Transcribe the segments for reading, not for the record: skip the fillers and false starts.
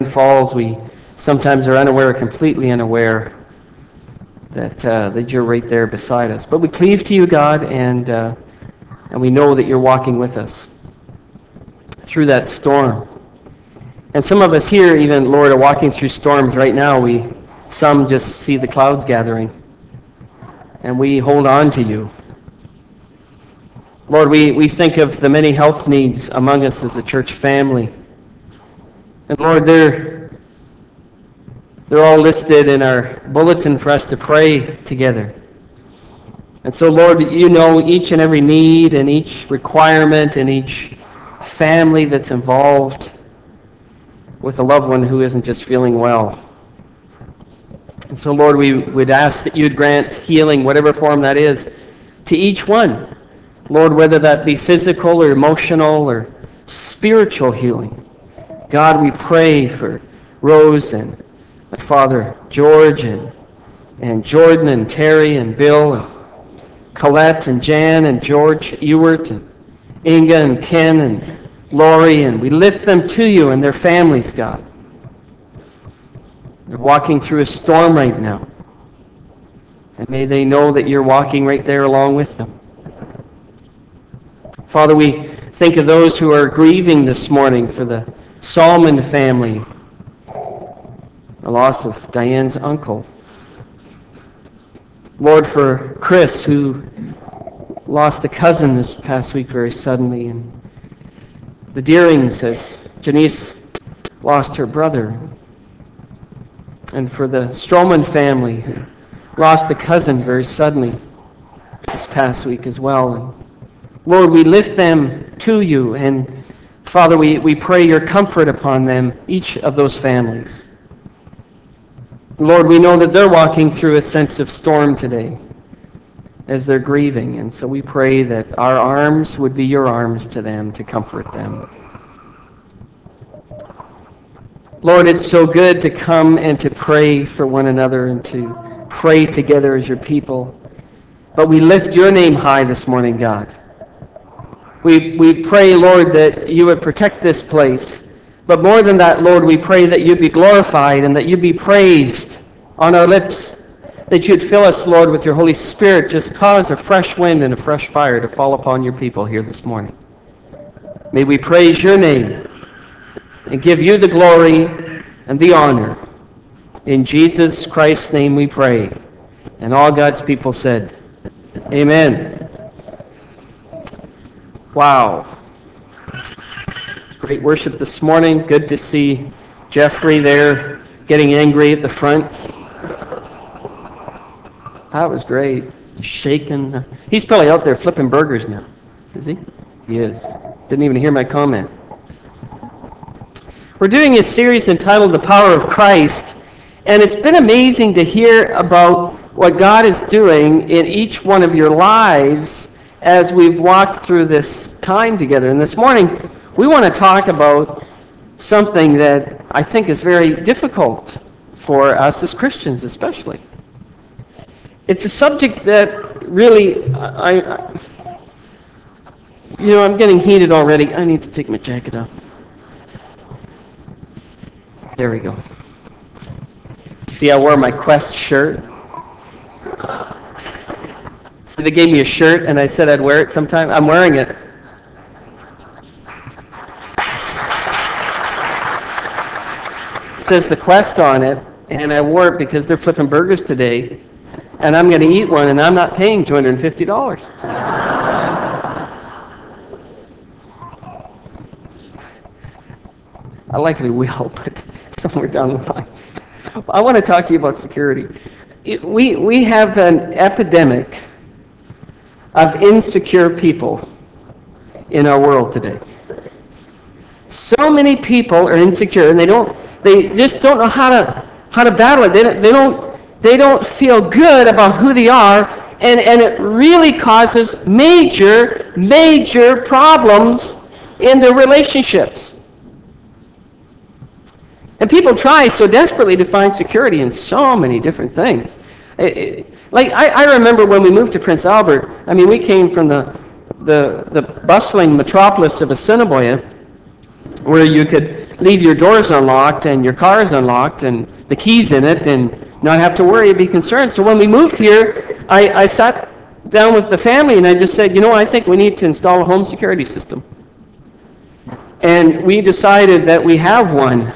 Falls, we sometimes are unaware, completely unaware, that you're right there beside us. But we cleave to you, God, and we know that you're walking with us through that storm. And some of us here, even, Lord, are walking through storms right now. Some just see the clouds gathering, and we hold on to you. Lord, we think of the many health needs among us as a church family. And Lord, they're all listed in our bulletin for us to pray together. And so, Lord, you know each and every need and each requirement and each family that's involved with a loved one who isn't just feeling well. And so, Lord, we would ask that you'd grant healing, whatever form that is, to each one. Lord, whether that be physical or emotional or spiritual healing. God, we pray for Rose and my father George and Jordan and Terry and Bill and Colette and Jan and George Ewart and Inga and Ken and Lori, and we lift them to you and their families, God. They're walking through a storm right now. And may they know that you're walking right there along with them. Father, we think of those who are grieving this morning for the Salmon family, the loss of Diane's uncle. Lord, for Chris, who lost a cousin this past week very suddenly, and the Deerings, as Janice lost her brother, and for the Stroman family, who lost a cousin very suddenly this past week as well. And Lord, we lift them to you, and Father, we pray your comfort upon them, each of those families. Lord, we know that they're walking through a sense of storm today as they're grieving, and so we pray that our arms would be your arms to them to comfort them. Lord, it's so good to come and to pray for one another and to pray together as your people. But we lift your name high this morning, God. We pray, Lord, that you would protect this place. But more than that, Lord, we pray that you'd be glorified and that you'd be praised on our lips. That you'd fill us, Lord, with your Holy Spirit. Just cause a fresh wind and a fresh fire to fall upon your people here this morning. May we praise your name and give you the glory and the honor. In Jesus Christ's name we pray. And all God's people said, amen. Wow. Great worship this morning. Good to see Jeffrey there getting angry at the front. That was great. Shaking. He's probably out there flipping burgers now. Is he? He is. Didn't even hear my comment. We're doing a series entitled The Power of Christ, and it's been amazing to hear about what God is doing in each one of your lives as we've walked through this time together. And this morning, we want to talk about something that I think is very difficult for us as Christians, especially. It's a subject that really, I'm getting heated already. I need to take my jacket off. There we go. See, I wore my Quest shirt. So they gave me a shirt, and I said I'd wear it sometime. I'm wearing it. It says the Quest on it, and I wore it because they're flipping burgers today, and I'm going to eat one, and I'm not paying $250. I likely will, but somewhere down the line. I want to talk to you about security. We have an epidemic of insecure people in our world today. So many people are insecure, and they just don't know how to battle it. They don't feel good about who they are, and it really causes major problems in their relationships. And people try so desperately to find security in so many different things. I remember when we moved to Prince Albert, we came from the bustling metropolis of Assiniboia, where you could leave your doors unlocked and your cars unlocked and the keys in it and not have to worry, be concerned. So when we moved here, I sat down with the family and I just said, I think we need to install a home security system. And we decided that we have one.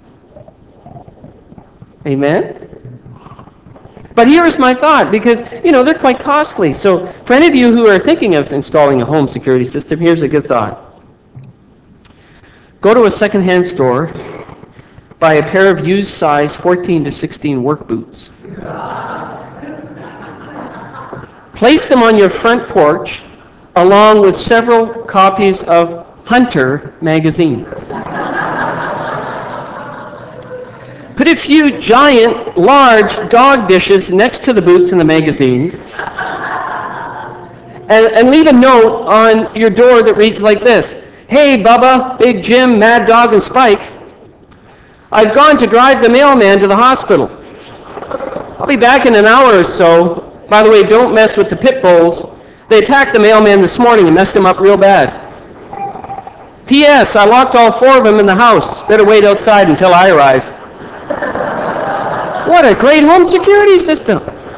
Amen? But here's my thought, because, they're quite costly. So for any of you who are thinking of installing a home security system, here's a good thought. Go to a secondhand store, buy a pair of used size 14 to 16 work boots. Place them on your front porch along with several copies of Hunter magazine. Put a few giant, large dog dishes next to the boots and the magazines, and leave a note on your door that reads like this: "Hey, Bubba, Big Jim, Mad Dog, and Spike, I've gone to drive the mailman to the hospital. I'll be back in an hour or so. By the way, don't mess with the pit bulls. They attacked the mailman this morning and messed him up real bad. P.S. I locked all 4 of them in the house. Better wait outside until I arrive." What a great home security system.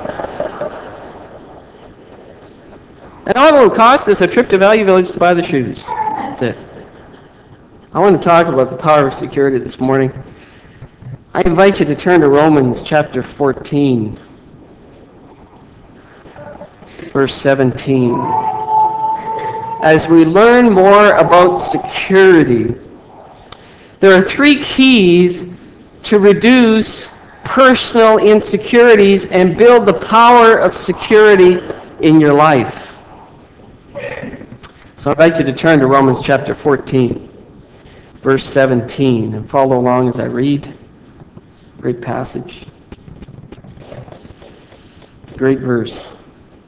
And all it will cost is a trip to Value Village to buy the shoes. That's it. I want to talk about the power of security this morning. I invite you to turn to Romans chapter 14, verse 17. As we learn more about security, there are 3 keys to reduce personal insecurities and build the power of security in your life. So I invite you to turn to Romans chapter 14, verse 17, and follow along as I read. Great passage. It's a great verse.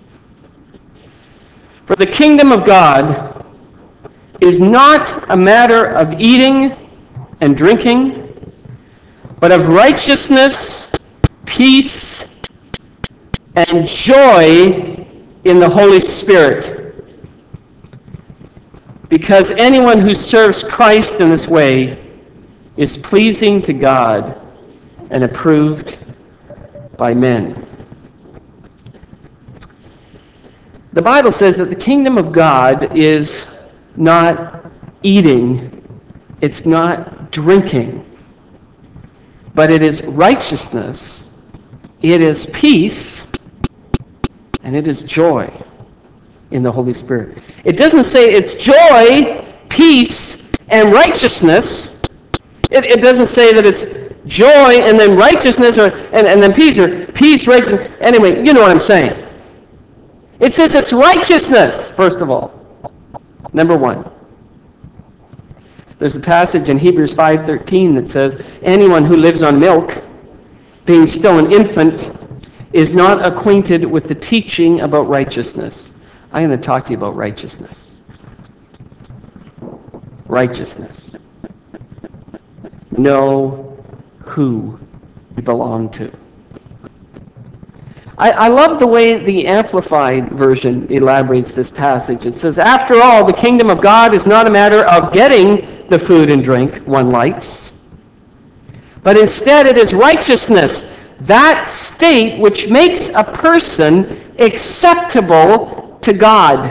"For the kingdom of God is not a matter of eating and drinking, but of righteousness, peace, and joy in the Holy Spirit. Because anyone who serves Christ in this way is pleasing to God and approved by men." The Bible says that the kingdom of God is not eating, it's not drinking, but it is righteousness, it is peace, and it is joy in the Holy Spirit. It doesn't say it's joy, peace, and righteousness. It doesn't say that it's joy and then righteousness and then peace, or peace, righteousness. Anyway, you know what I'm saying. It says it's righteousness, first of all. Number 1. There's a passage in Hebrews 5:13 that says, "Anyone who lives on milk, being still an infant, is not acquainted with the teaching about righteousness." I'm going to talk to you about righteousness. Righteousness. Know who you belong to. I love the way the Amplified Version elaborates this passage. It says, "After all, the kingdom of God is not a matter of getting the food and drink one likes, but instead it is righteousness, that state which makes a person acceptable to God."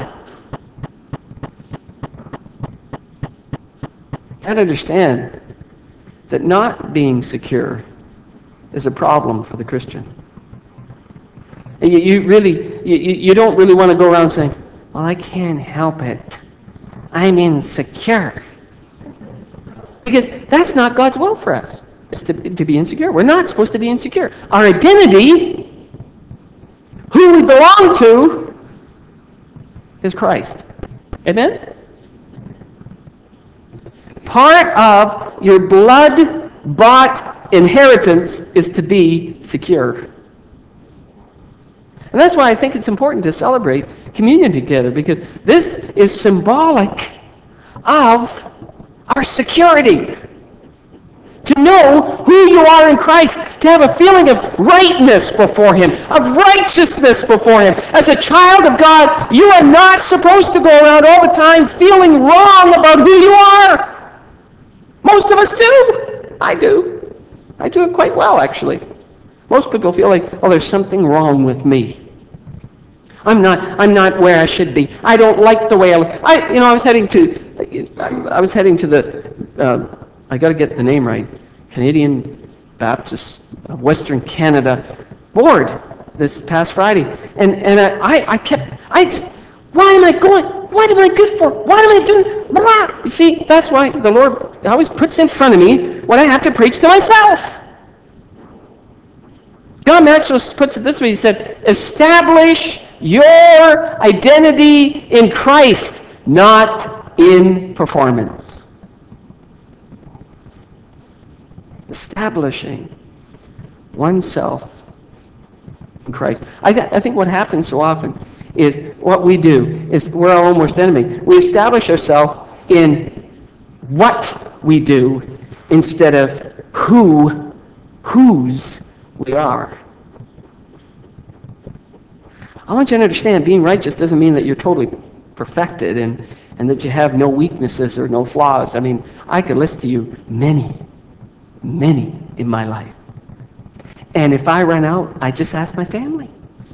And understand that not being secure is a problem for the Christian. And you don't really want to go around saying, "Well, I can't help it. I'm insecure." Because that's not God's will for us. It's to be insecure. We're not supposed to be insecure. Our identity, who we belong to, is Christ. Amen? Part of your blood-bought inheritance is to be secure. And that's why I think it's important to celebrate communion together, because this is symbolic of our security. To know who you are in Christ, to have a feeling of rightness before Him, of righteousness before Him. As a child of God, you are not supposed to go around all the time feeling wrong about who you are. Most of us do. I do. I do it quite well, actually. Most people feel like, oh, there's something wrong with me. I'm not where I should be. I don't like the way I look. I was heading to the, I got to get the name right, Canadian Baptist of Western Canada Board this past Friday. And why am I going? What am I good for? What am I doing? Blah. You see, that's why the Lord always puts in front of me what I have to preach to myself. John Maxwell puts it this way. He said, establish your identity in Christ, not in performance. Establishing oneself in Christ. I think what happens so often is what we do is we're our own worst enemy. We establish ourselves in what we do instead of whose we are. I want you to understand, being righteous doesn't mean that you're totally perfected and that you have no weaknesses or no flaws. I mean, I could list to you many in my life. And if I run out, I just ask my family.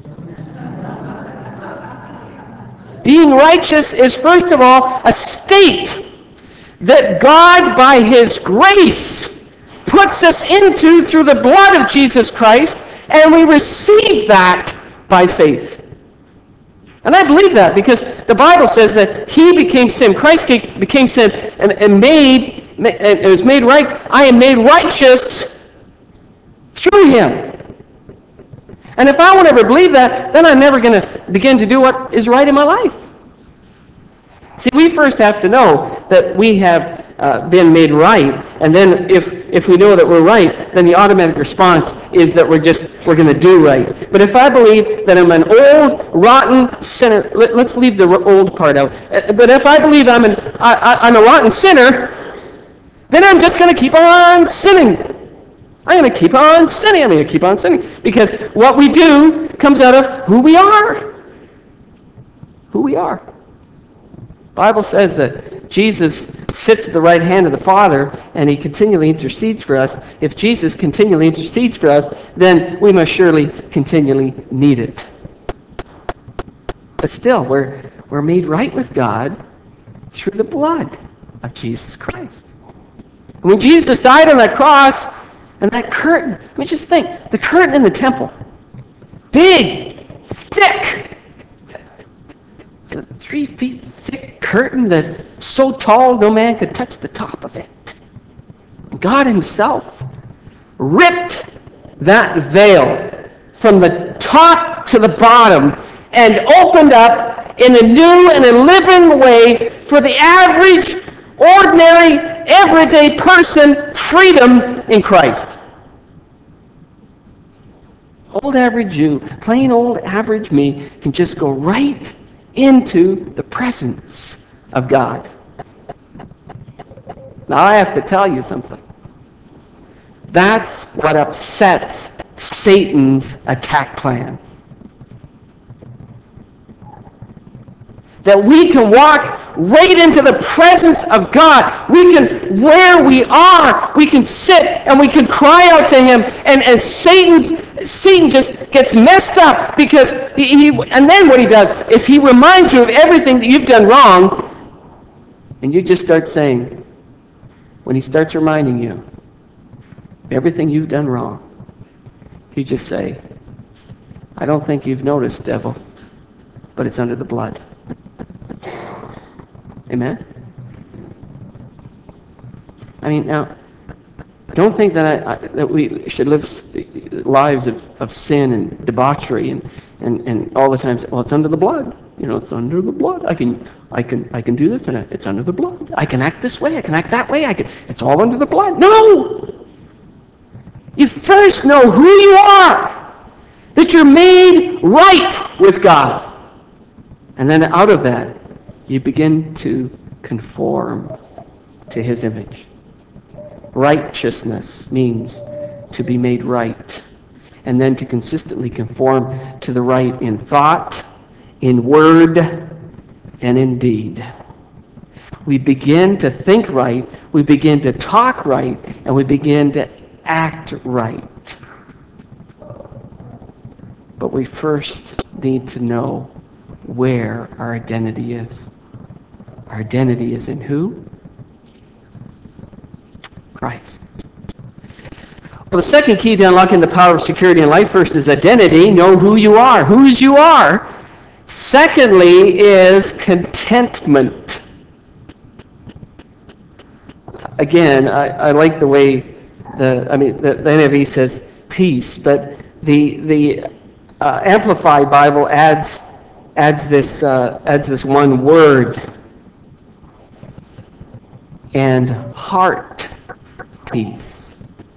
Being righteous is, first of all, a state that God, by His grace, puts us into through the blood of Jesus Christ, and we receive that by faith. And I believe that because the Bible says that He became sin. Christ became sin and was made right. I am made righteous through Him. And if I won't ever believe that, then I'm never going to begin to do what is right in my life. See, we first have to know that we have been made right, and then if we know that we're right, then the automatic response is that we're going to do right. But if I believe that I'm an old, rotten sinner, let's leave the old part out. But if I believe I'm a rotten sinner, then I'm just going to keep on sinning. I'm going to keep on sinning. I'm going to keep on sinning. Because what we do comes out of who we are. Who we are. The Bible says that Jesus sits at the right hand of the Father and He continually intercedes for us. If Jesus continually intercedes for us, then we must surely continually need it. But still, we're made right with God through the blood of Jesus Christ. When Jesus died on that cross, and that curtain, I mean, just think, the curtain in the temple, big, thick, 3 feet thick curtain that so tall no man could touch the top of it. God Himself ripped that veil from the top to the bottom and opened up in a new and a living way for the average, ordinary, everyday person freedom in Christ. Old average Jew, plain old average me, can just go right into the presence of God. Now I have to tell you something. That's what upsets Satan's attack plan. That we can walk right into the presence of God. We can, where we are, we can sit and we can cry out to Him. And Satan just gets messed up because and then what he does is he reminds you of everything that you've done wrong. And you just start saying, when he starts reminding you of everything you've done wrong, you just say, I don't think you've noticed, devil, but it's under the blood. Amen? I mean, now, don't think that we should live lives of sin and debauchery and all the time say, well, it's under the blood. You know, it's under the blood. I can do this, and it's under the blood. I can act this way. I can act that way. It's all under the blood. No! You first know who you are, that you're made right with God. And then out of that, you begin to conform to His image. Righteousness means to be made right, and then to consistently conform to the right in thought, in word, and in deed. we begin to think right, we begin to talk right, and we begin to act right. But we first need to know where our identity is. Our identity is in who? Christ. Well, the second key to unlocking the power of security in life first is identity. Know who you are, whose you are. Secondly is contentment. Again, I like the way the NIV says peace, but the Amplified Bible adds this one word, and heart peace.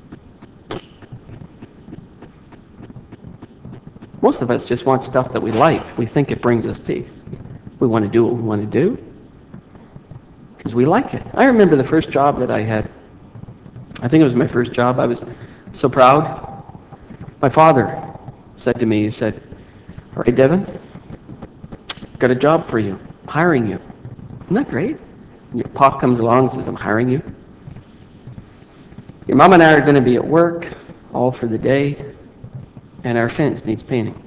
Most of us just want stuff that we like. We think it brings us peace. We want to do what we want to do because we like it. I remember the first job that I had. I think it was my first job. I was so proud. My father said to me, he said, "All right, Devin, got a job for you. I'm hiring you." Isn't that great? And your pop comes along and says, "I'm hiring you. Your mom and I are going to be at work all through the day, and our fence needs painting."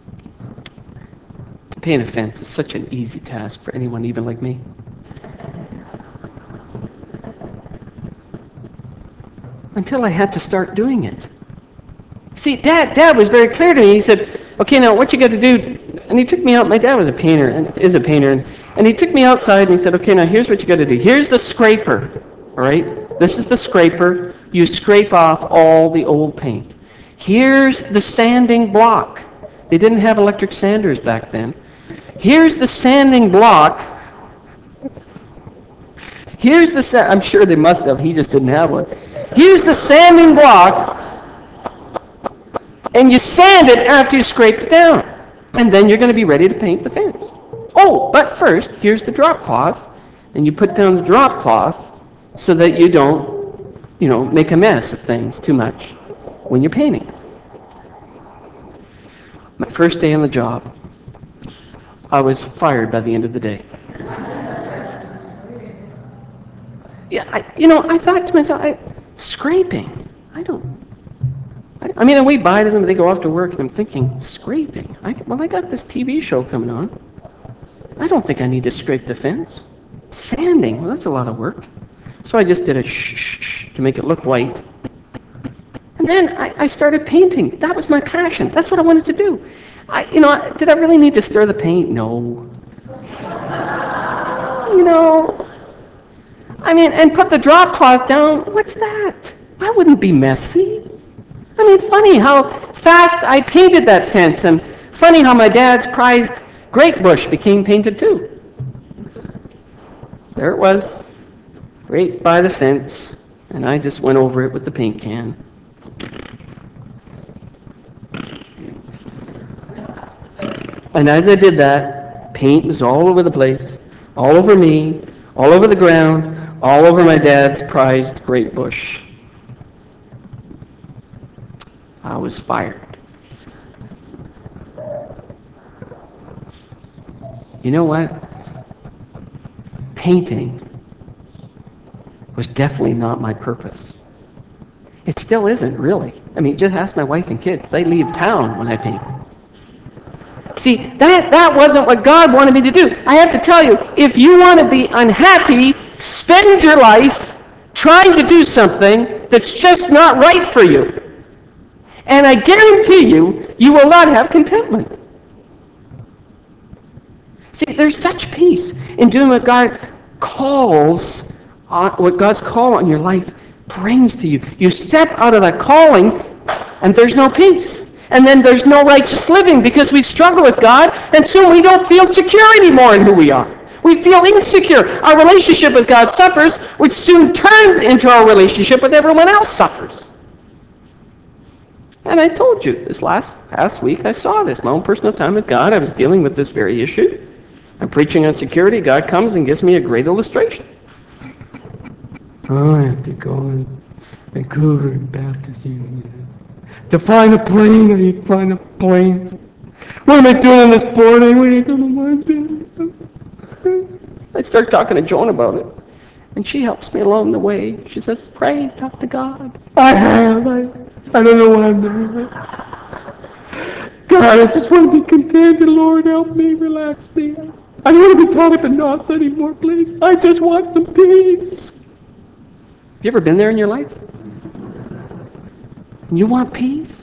To paint a fence is such an easy task for anyone, even like me. Until I had to start doing it. See, Dad was very clear to me. He said, "Okay, now what you got to do," and he took me out. My dad was a painter, and is a painter, and he took me outside and he said, "Okay, now here's what you got to do. Here's the scraper, all right? This is the scraper. You scrape off all the old paint. Here's the sanding block." They didn't have electric sanders back then. "Here's the sanding block. I'm sure they must have. He just didn't have one. Here's the sanding block, and you sand it after you scrape it down. And then you're going to be ready to paint the fence. Oh, but first, here's the drop cloth, and you put down the drop cloth so that you don't, make a mess of things too much when you're painting." My first day on the job, I was fired by the end of the day. Yeah, I thought to myself, scraping. I mean, I wave by to them, they go off to work, and I'm thinking, scraping? I got this TV show coming on. I don't think I need to scrape the fence. Sanding, well, that's a lot of work. So I just did a shh to make it look white. And then I started painting. That was my passion. That's what I wanted to do. Did I really need to stir the paint? No. And put the drop cloth down. What's that? I wouldn't be messy. Funny how fast I painted that fence, and funny how my dad's prized grape bush became painted too. There it was, right by the fence, and I just went over it with the paint can. And as I did that, paint was all over the place, all over me, all over the ground, all over my dad's prized grape bush. I was fired. You know what? Painting was definitely not my purpose. It still isn't, really. Just ask my wife and kids. They leave town when I paint. See, that wasn't what God wanted me to do. I have to tell you, if you want to be unhappy, spend your life trying to do something that's just not right for you. And I guarantee you, you will not have contentment. See, there's such peace in doing what God calls on, what God's call on your life brings to you. You step out of that calling, and there's no peace. And then there's no righteous living because we struggle with God, and soon we don't feel secure anymore in who we are. We feel insecure. Our relationship with God suffers, which soon turns into our relationship with everyone else suffers. And I told you this past week, I saw this. My own personal time with God, I was dealing with this very issue. I'm preaching on security. God comes and gives me a great illustration. I have to go in Vancouver Baptist Union. To find a plane, I need to find a plane. What am I doing on this board? I don't know what I'm doing. I start talking to Joan about it. And she helps me along the way. She says, pray, talk to God. I have. I don't know what I'm doing. God, I just want to be content. And Lord, help me, relax me. I don't want to be caught up in knots anymore, please. I just want some peace. Have you ever been there in your life? You want peace?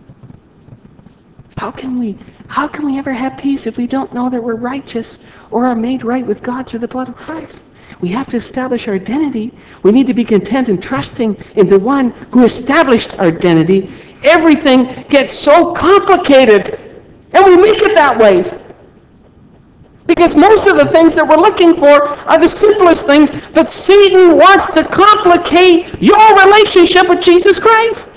How can we ever have peace if we don't know that we're righteous or are made right with God through the blood of Christ? We have to establish our identity. We need to be content and trusting in the one who established our identity. Everything gets so complicated, and we make it that way. Because most of the things that we're looking for are the simplest things, but Satan wants to complicate your relationship with Jesus Christ.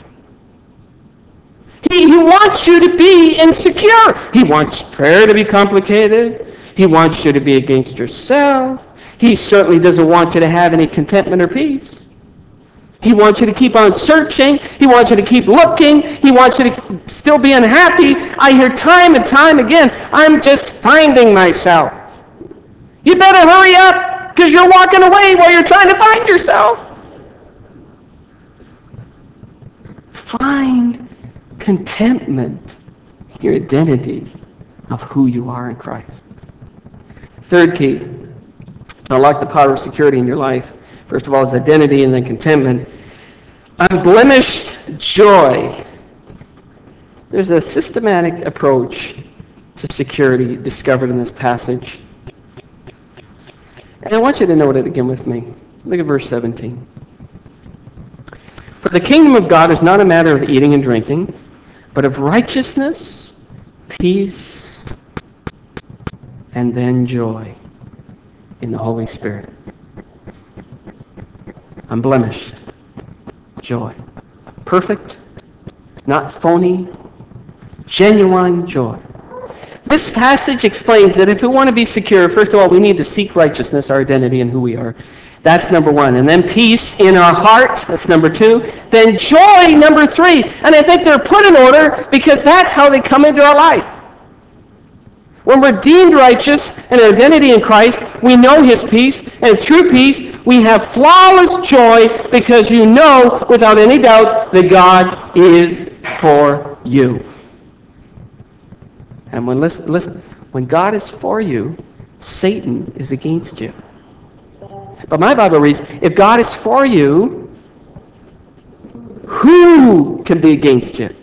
He wants you to be insecure. He wants prayer to be complicated. He wants you to be against yourself. He certainly doesn't want you to have any contentment or peace. He wants you to keep on searching. He wants you to keep looking. He wants you to still be unhappy. I hear time and time again, I'm just finding myself. You better hurry up because you're walking away while you're trying to find yourself. Find contentment, your identity of who you are in Christ. Third key to unlock the power of security in your life, first of all, is identity and then contentment. Unblemished joy. There's a systematic approach to security discovered in this passage. And I want you to note it again with me. Look at verse 17. For the kingdom of God is not a matter of eating and drinking, but of righteousness, peace, and then joy in the Holy Spirit. Unblemished joy. Perfect, not phony, genuine joy. This passage explains that if we want to be secure, first of all, we need to seek righteousness, our identity, and who we are. That's number one. And then peace in our heart. That's number two. Then joy, number three. And I think they're put in order because that's how they come into our life. When we're deemed righteous and our identity in Christ, we know His peace. And through peace, we have flawless joy because you know without any doubt that God is for you. And listen, when God is for you, Satan is against you. But my Bible reads, if God is for you, who can be against you?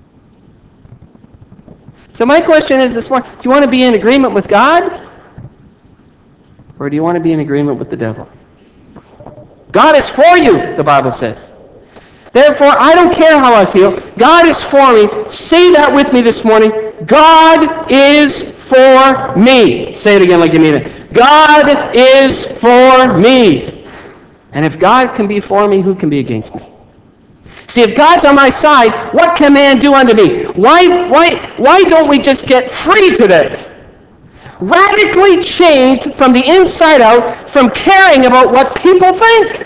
So my question is this morning, do you want to be in agreement with God? Or do you want to be in agreement with the devil? God is for you, the Bible says. Therefore, I don't care how I feel. God is for me. Say that with me this morning. God is for me. Say it again like you mean it. God is for me. And if God can be for me, who can be against me? See, if God's on my side, what can man do unto me? Why don't we just get free today? Radically changed from the inside out, from caring about what people think.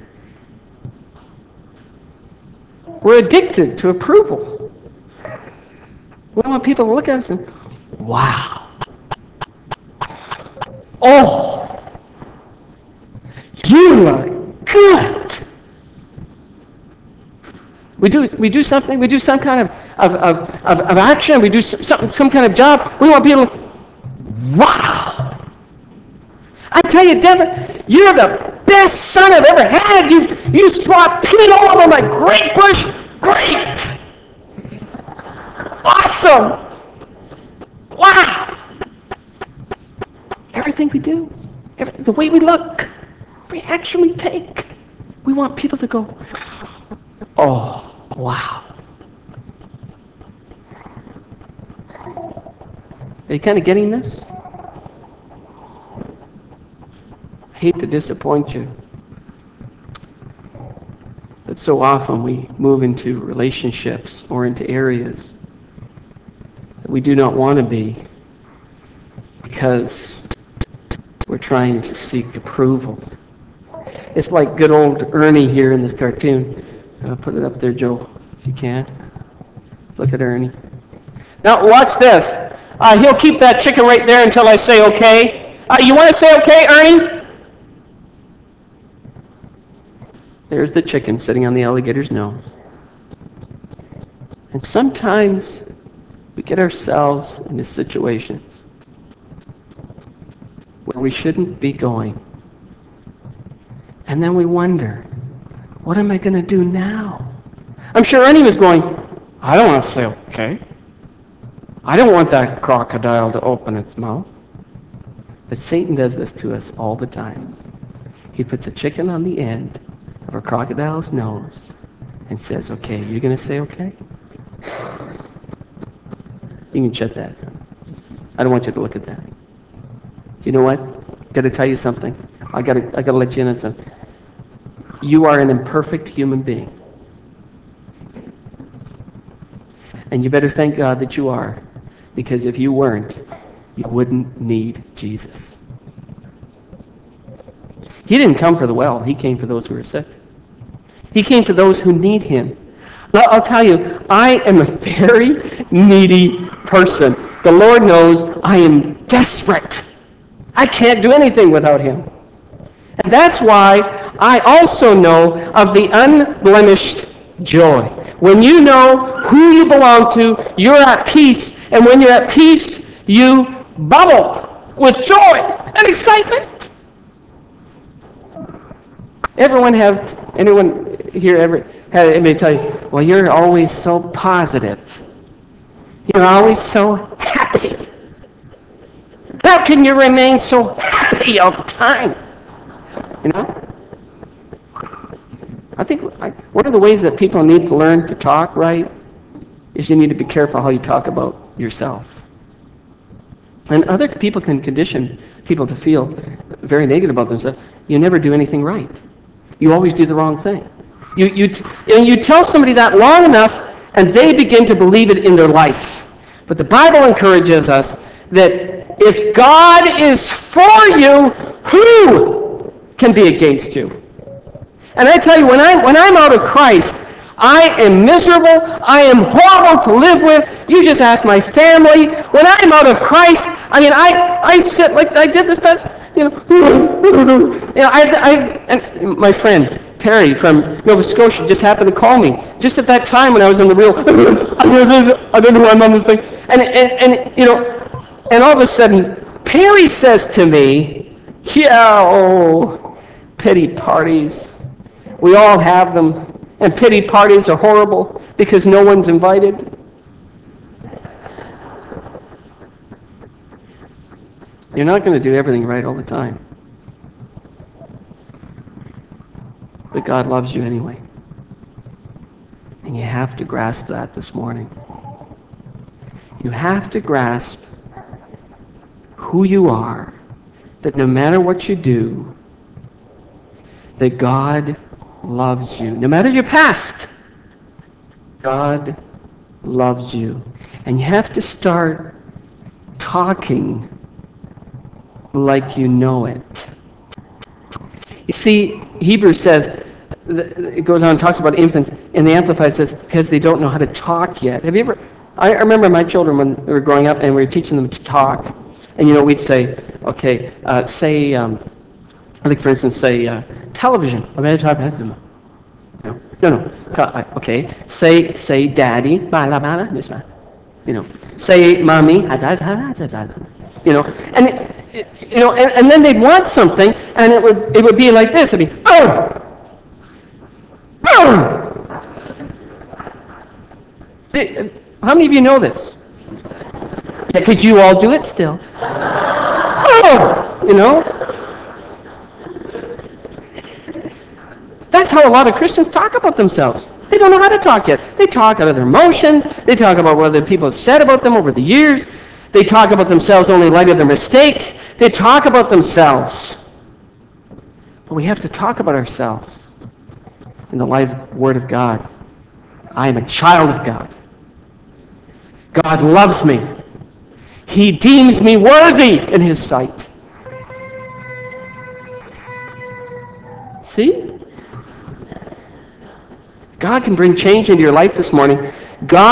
We're addicted to approval. We want people to look at us and, wow. Oh, you look good. We do something, we do some kind of action, we do some kind of job. We want people to, wow. I tell you, Devin, you're the best son I've ever had. You slot paint all over my great bush. Great. Awesome. Wow. Everything we do, the way we look, every action we take, we want people to go, oh, wow. Are you kind of getting this? I hate to disappoint you, but so often we move into relationships or into areas that we do not want to be because we're trying to seek approval. It's like good old Ernie here in this cartoon. Put it up there, Joel, if you can. Look at Ernie. Now, watch this. He'll keep that chicken right there until I say okay. You want to say okay, Ernie? There's the chicken sitting on the alligator's nose. And sometimes we get ourselves into situations where we shouldn't be going. And then we wonder, what am I going to do now? I'm sure Ernie was going, I don't want to say okay. I don't want that crocodile to open its mouth. But Satan does this to us all the time. He puts a chicken on the end of a crocodile's nose and says, okay, you're going to say okay? You can shut that. I don't want you to look at that. Do you know what? Got to tell you something. I got to let you in on something. You are an imperfect human being. And you better thank God that you are, because if you weren't, you wouldn't need Jesus. He didn't come for the well. He came for those who are sick. He came for those who need him. I'll tell you, I am a very needy person. The Lord knows I am desperate. I can't do anything without him. And that's why I also know of the unblemished joy. When you know who you belong to, you're at peace. And when you're at peace, you bubble with joy and excitement. Anyone here ever had anybody tell you, well, you're always so positive. You're always so happy. How can you remain so happy all the time? You know? I think one of the ways that people need to learn to talk right is you need to be careful how you talk about yourself. And other people can condition people to feel very negative about themselves. You never do anything right. You always do the wrong thing. You tell somebody that long enough, and they begin to believe it in their life. But the Bible encourages us that if God is for you, who can be against you? And I tell you, when I'm out of Christ, I am miserable. I am horrible to live with. You just ask my family. When I'm out of Christ, I sit like I did this past, and my friend Perry from Nova Scotia just happened to call me just at that time when I was in the real. I don't know why I'm on this thing, and all of a sudden Perry says to me, "Yeah, pity parties. We all have them. And pity parties are horrible because no one's invited." You're not going to do everything right all the time. But God loves you anyway. And you have to grasp that this morning. You have to grasp who you are, that no matter what you do, that God loves you. No matter your past, God loves you. And you have to start talking like you know it. You see, Hebrews says, it goes on and talks about infants, and the Amplified says, because they don't know how to talk yet. I remember my children when they were growing up, and we were teaching them to talk. And, we'd say, okay, for instance, say, television. No. Okay, say daddy. Say mommy. And then they'd want something, and it would be like this. It'd be, oh! How many of you know this? Yeah, because you all do it still. That's how a lot of Christians talk about themselves. They don't know how to talk yet. They talk out of their emotions. They talk about what other people have said about them over the years. They talk about themselves only in light of their mistakes. They talk about themselves. But we have to talk about ourselves in the light of the Word of God. I am a child of God. God loves me. He deems me worthy in His sight. See? God can bring change into your life this morning.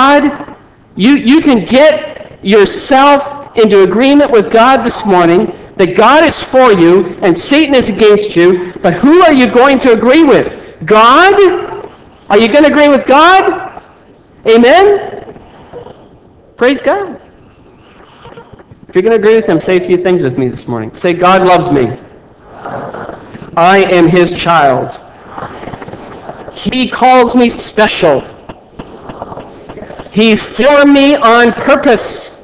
You can get yourself into agreement with God this morning that God is for you and Satan is against you, but who are you going to agree with? God? Are you going to agree with God? Amen? Praise God. If you're going to agree with him, say a few things with me this morning. Say, God loves me. I am his child. He calls me special. He formed me on purpose.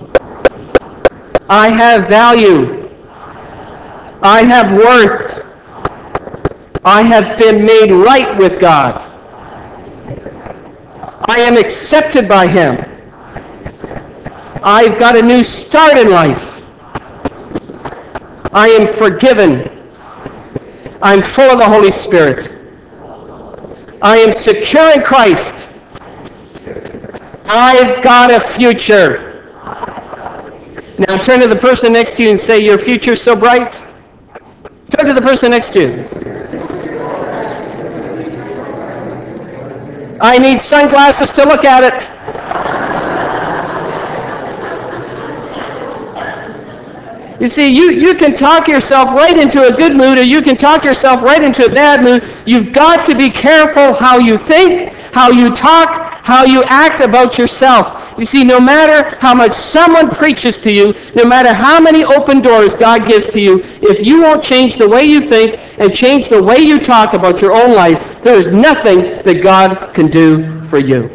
I have value. I have worth. I have been made right with God. I am accepted by him. I've got a new start in life. I am forgiven. I'm full of the Holy Spirit. I am secure in Christ. I've got a future. Now turn to the person next to you and say, your future's so bright. Turn to the person next to you. I need sunglasses to look at it. You see, you can talk yourself right into a good mood, or you can talk yourself right into a bad mood. You've got to be careful how you think, how you talk, how you act about yourself. You see, no matter how much someone preaches to you, no matter how many open doors God gives to you, if you won't change the way you think and change the way you talk about your own life, there is nothing that God can do for you.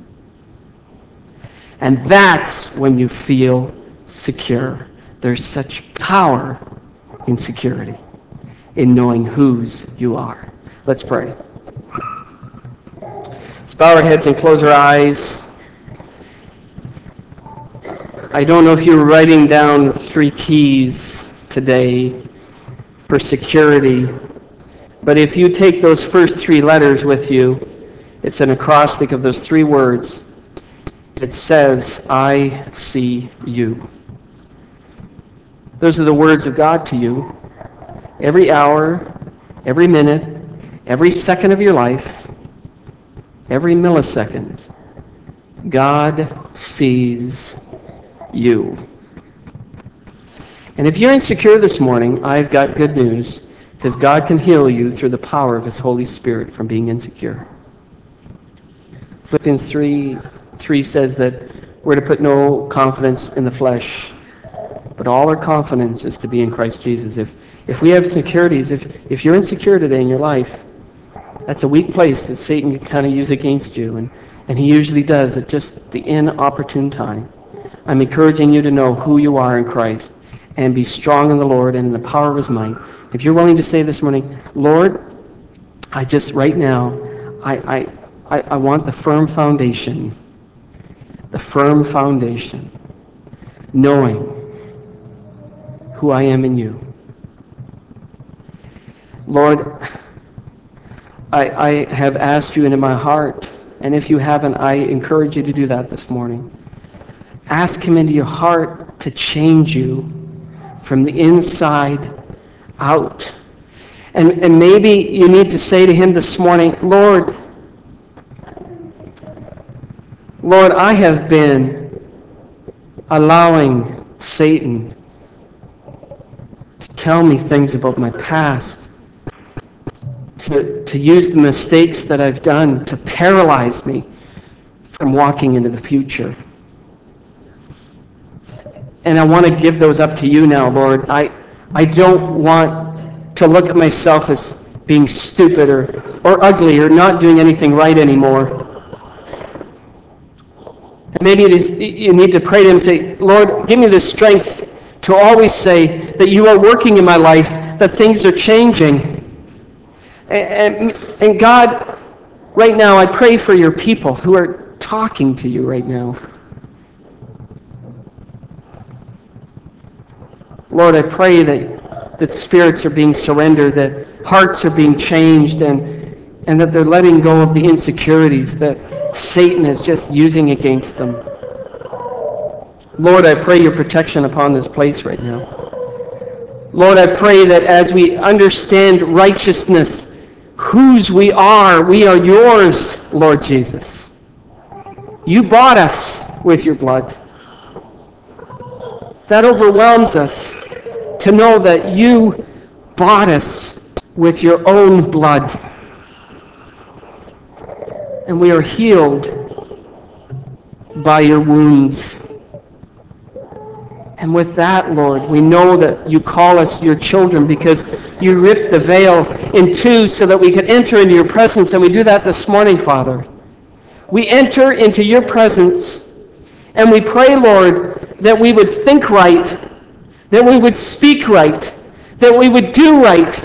And that's when you feel secure. There's such power in security, in knowing whose you are. Let's pray. Let's bow our heads and close our eyes. I don't know if you're writing down 3 keys today for security, but if you take those first 3 letters with you, it's an acrostic of those 3 words. It says, I see you. Those are the words of God to you. Every hour, every minute, every second of your life, every millisecond, God sees you. And if you're insecure this morning, I've got good news, because God can heal you through the power of his Holy Spirit from being insecure. Philippians 3 says that we're to put no confidence in the flesh, but all our confidence is to be in Christ Jesus. If we have insecurities, if you're insecure today in your life, that's a weak place that Satan can kind of use against you, and he usually does at just the inopportune time. I'm encouraging you to know who you are in Christ and be strong in the Lord and in the power of his might. If you're willing to say this morning, Lord, I just right now, I want the firm foundation, knowing who I am in you. Lord, I have asked you into my heart, and if you haven't, I encourage you to do that this morning. Ask him into your heart to change you from the inside out. And maybe you need to say to him this morning, Lord, I have been allowing Satan to tell me things about my past, to use the mistakes that I've done to paralyze me from walking into the future. And I want to give those up to you now, Lord. I don't want to look at myself as being stupid or ugly or not doing anything right anymore. And maybe it is you need to pray to him and say, Lord, give me the strength to always say that you are working in my life, that things are changing. And God, right now, I pray for your people who are talking to you right now. Lord, I pray that spirits are being surrendered, that hearts are being changed, and that they're letting go of the insecurities that Satan is just using against them. Lord, I pray your protection upon this place right now. Lord, I pray that as we understand righteousness, whose we are yours, Lord Jesus. You bought us with your blood. That overwhelms us to know that you bought us with your own blood. And we are healed by your wounds. And with that, Lord, we know that you call us your children because you ripped the veil in two so that we could enter into your presence. And we do that this morning, Father. We enter into your presence and we pray, Lord, that we would think right, that we would speak right, that we would do right.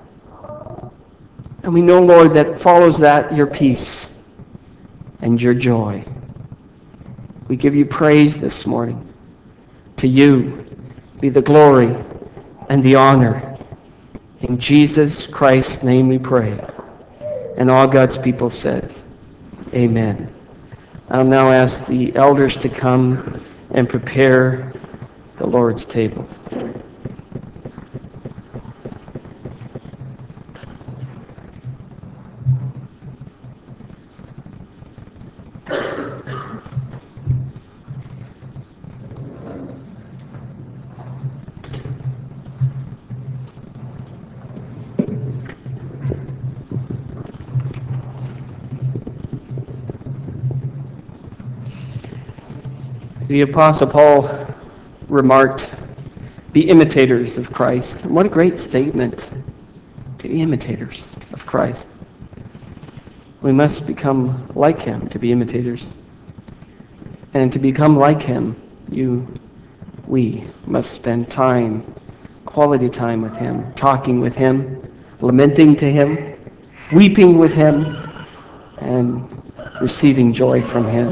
And we know, Lord, that follows that your peace and your joy. We give you praise this morning. To you be the glory and the honor. In Jesus Christ's name we pray. And all God's people said, amen. I'll now ask the elders to come and prepare the Lord's table. The Apostle Paul remarked, be imitators of Christ. And what a great statement, to be imitators of Christ. We must become like him to be imitators. And to become like him, we must spend time, quality time with him, talking with him, lamenting to him, weeping with him, and receiving joy from him.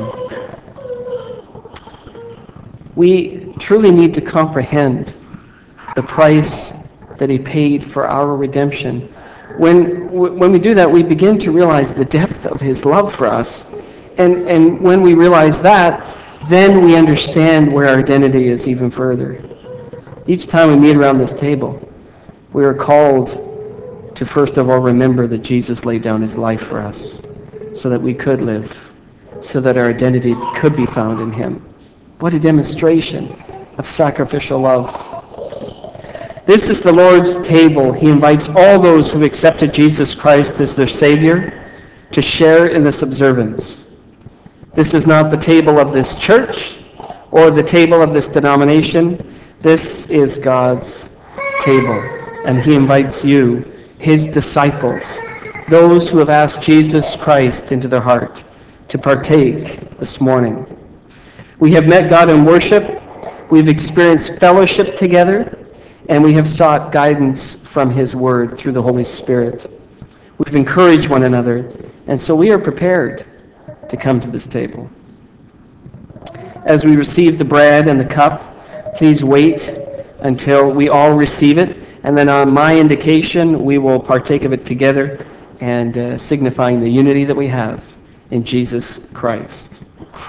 We truly need to comprehend the price that he paid for our redemption. When we do that, we begin to realize the depth of his love for us. And when we realize that, then we understand where our identity is even further. Each time we meet around this table, we are called to first of all remember that Jesus laid down his life for us so that we could live, so that our identity could be found in him. What a demonstration of sacrificial love. This is the Lord's table. He invites all those who have accepted Jesus Christ as their Savior to share in this observance. This is not the table of this church or the table of this denomination. This is God's table. And he invites you, his disciples, those who have asked Jesus Christ into their heart, to partake this morning. We have met God in worship, we've experienced fellowship together, and we have sought guidance from his word through the Holy Spirit. We've encouraged one another, and so we are prepared to come to this table. As we receive the bread and the cup, please wait until we all receive it, and then on my indication, we will partake of it together and signifying the unity that we have in Jesus Christ.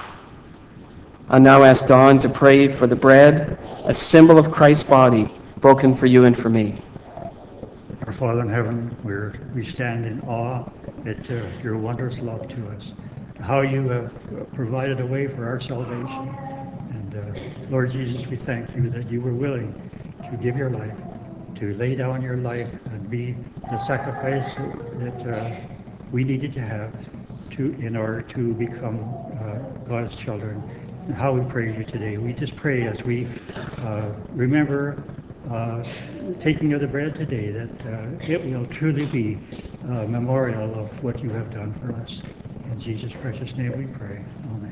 I now ask Don to pray for the bread, a symbol of Christ's body, broken for you and for me. Our Father in heaven, we stand in awe at your wondrous love to us, how you have provided a way for our salvation. And Lord Jesus, we thank you that you were willing to give your life, to lay down your life and be the sacrifice that we needed to have in order to become God's children. And how we praise you today. We just pray as we remember taking of the bread today that it will truly be a memorial of what you have done for us. In Jesus' precious name we pray. Amen.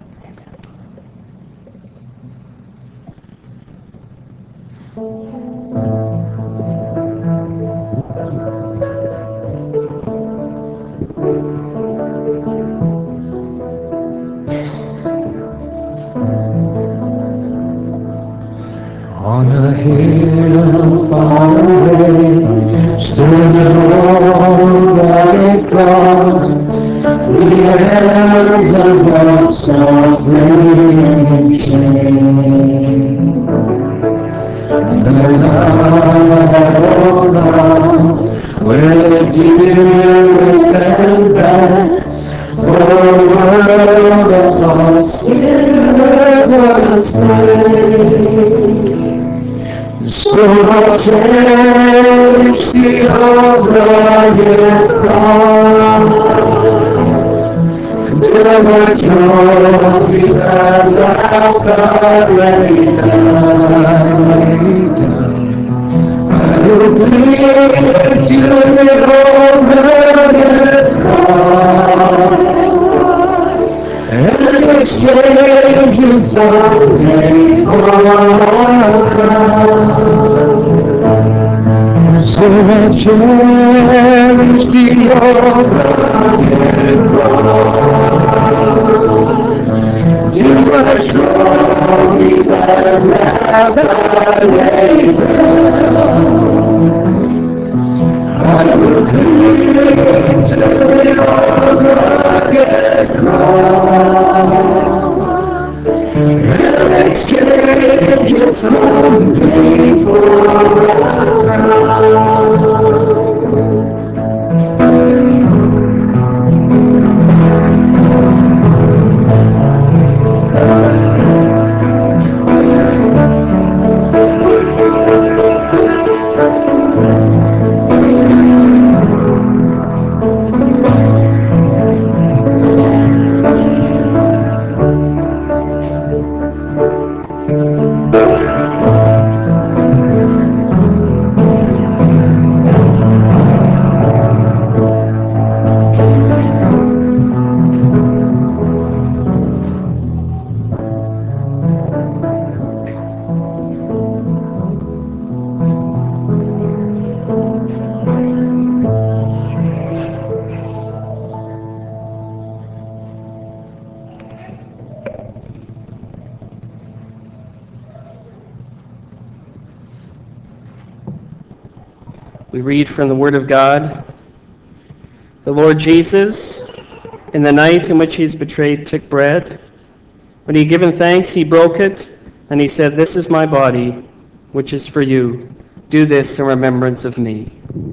On a hill far away stood an old rugged cross. We heard the voice of ringing chain. The love of lost where the dearest and best. For a world of lost sinners was slain. So I'll cherish the old rugged cross till my joys at last are laid down. I will cling to the old rugged cross and exchange it someday for a crown. So I cherish the old rugged cross till my trophies at last are laid down. I will cling to the old rugged cross and exchange it someday for a We read from the Word of God. The Lord Jesus, in the night in which he is betrayed, took bread. When he had given thanks, he broke it, and he said, "This is my body, which is for you. Do this in remembrance of me."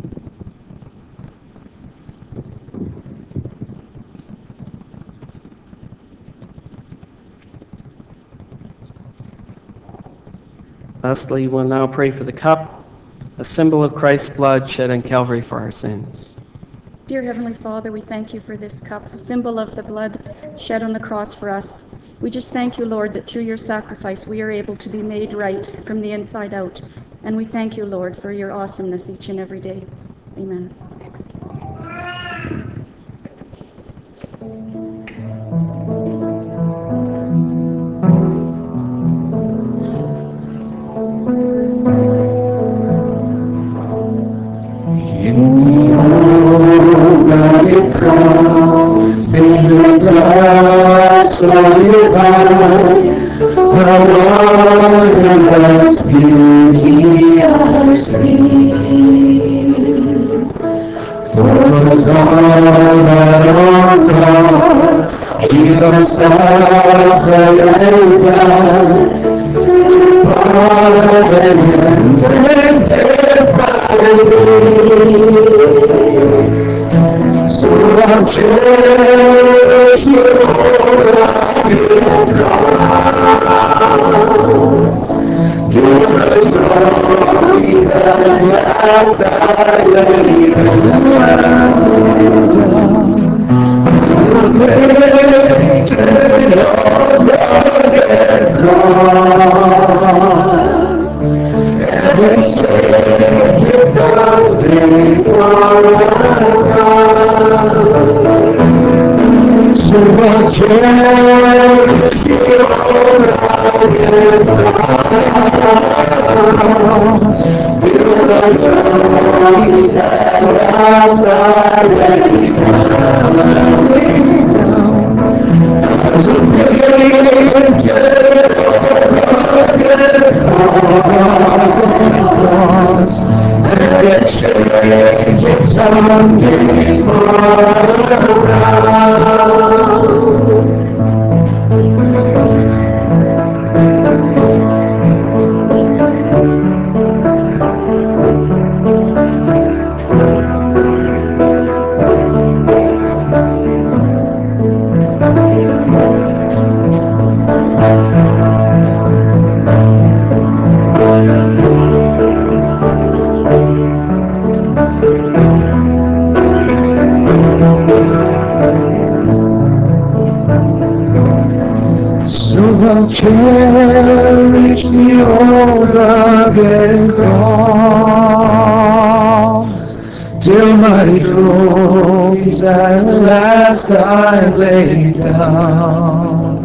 Lastly, we'll now pray for the cup, a symbol of Christ's blood shed on Calvary for our sins. Dear Heavenly Father, we thank you for this cup, a symbol of the blood shed on the cross for us. We just thank you, Lord, that through your sacrifice we are able to be made right from the inside out. And we thank you, Lord, for your awesomeness each and every day. Amen. Rugged cross, in the blood so divine, a wondrous beauty I see. For 'twas on that old cross Jesus suffered and died to pardon and sanctify me. So I'll cherish your rugged cross till the joys at last I lay down. I'll cling to your rugged cross and exchange it someday for a so I'll cherish your rugged cross till the joys at last are laid down. I will cling to your rugged cross and exchange it someday for a crown. So I'll cherish the old rugged cross till my trophies at last I lay down.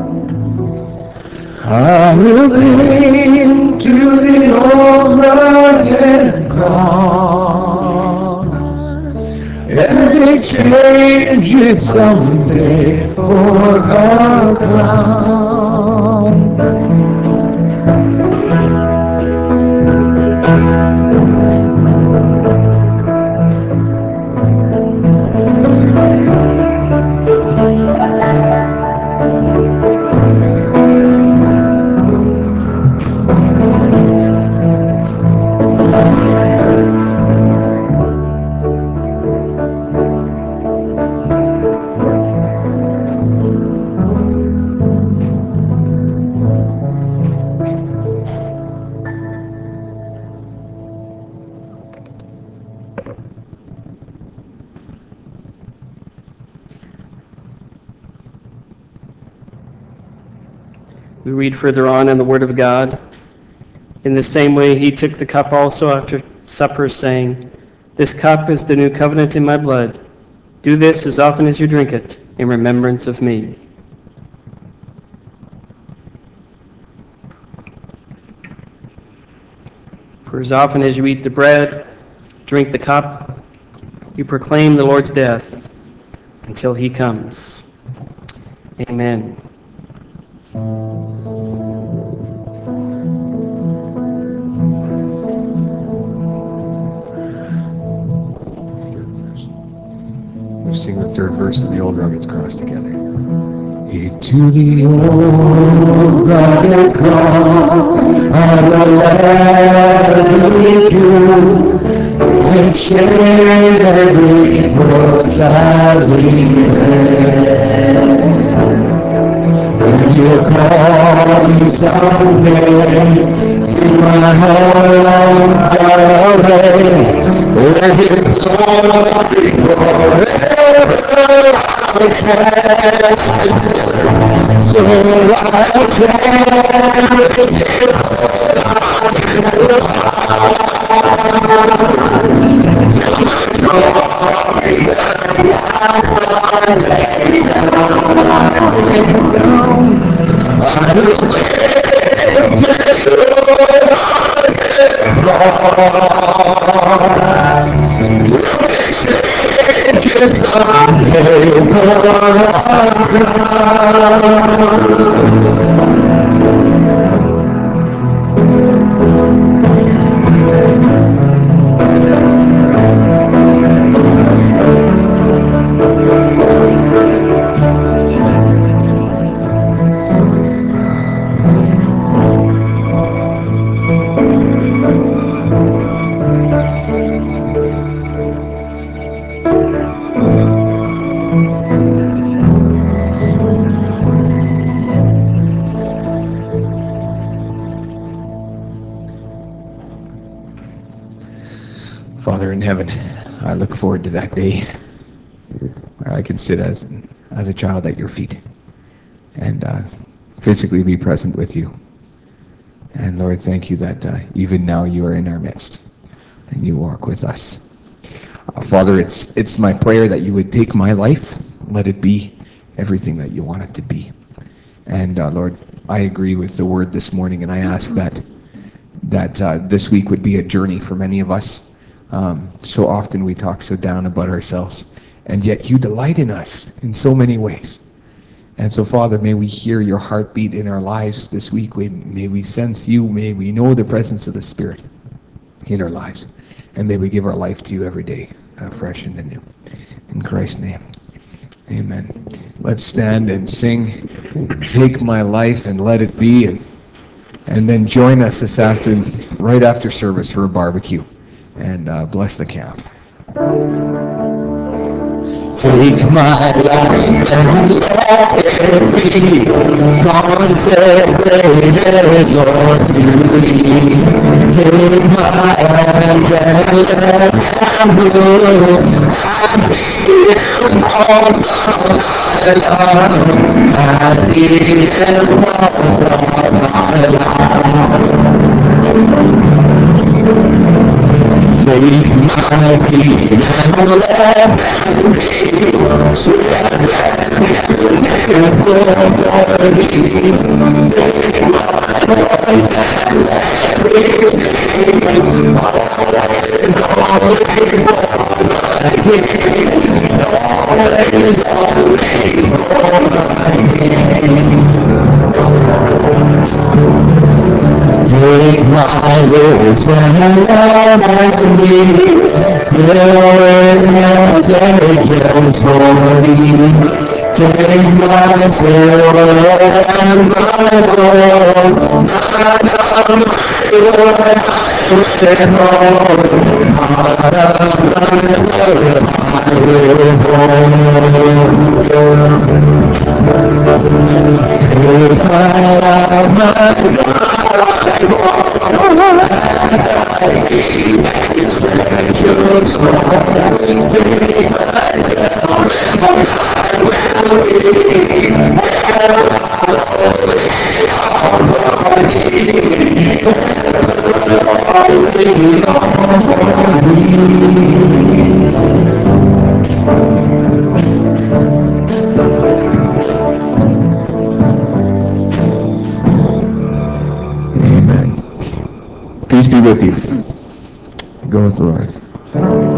I will cling to the old rugged cross and exchange it someday for a crown. We read further on in the Word of God. In the same way, he took the cup also after supper, saying, "This cup is the new covenant in my blood. Do this as often as you drink it in remembrance of me." For as often as you eat the bread, drink the cup, you proclaim the Lord's death until he comes. Amen. We sing the third verse of the Old Rugged Cross together. To the old rugged cross I will let you and share every world I leave. When you call me someday to my home far away, where his glory forever shines. So I'll cherish it Father in heaven, I look forward to that day where I can sit as a child at your feet and physically be present with you. And Lord, thank you that even now you are in our midst and you walk with us. Father, it's my prayer that you would take my life, let it be everything that you want it to be. And Lord, I agree with the word this morning, and I ask that this week would be a journey for many of us. So often we talk so down about ourselves, and yet you delight in us in so many ways. And so, Father, may we hear your heartbeat in our lives this week. May we sense you. May we know the presence of the Spirit in our lives. And may we give our life to you every day, fresh and anew. In Christ's name, amen. Let's stand and sing, "Take My Life and Let It Be," and then join us this afternoon, right after service, for a barbecue. And bless the camp. Take my life and let it be consecrated, Lord, to thee. Take my hands and let them move. Take my lips and love and me, filling as angels holy. Take my silver and my gold, take my love, my Amen. Peace be with you. Go with the Lord.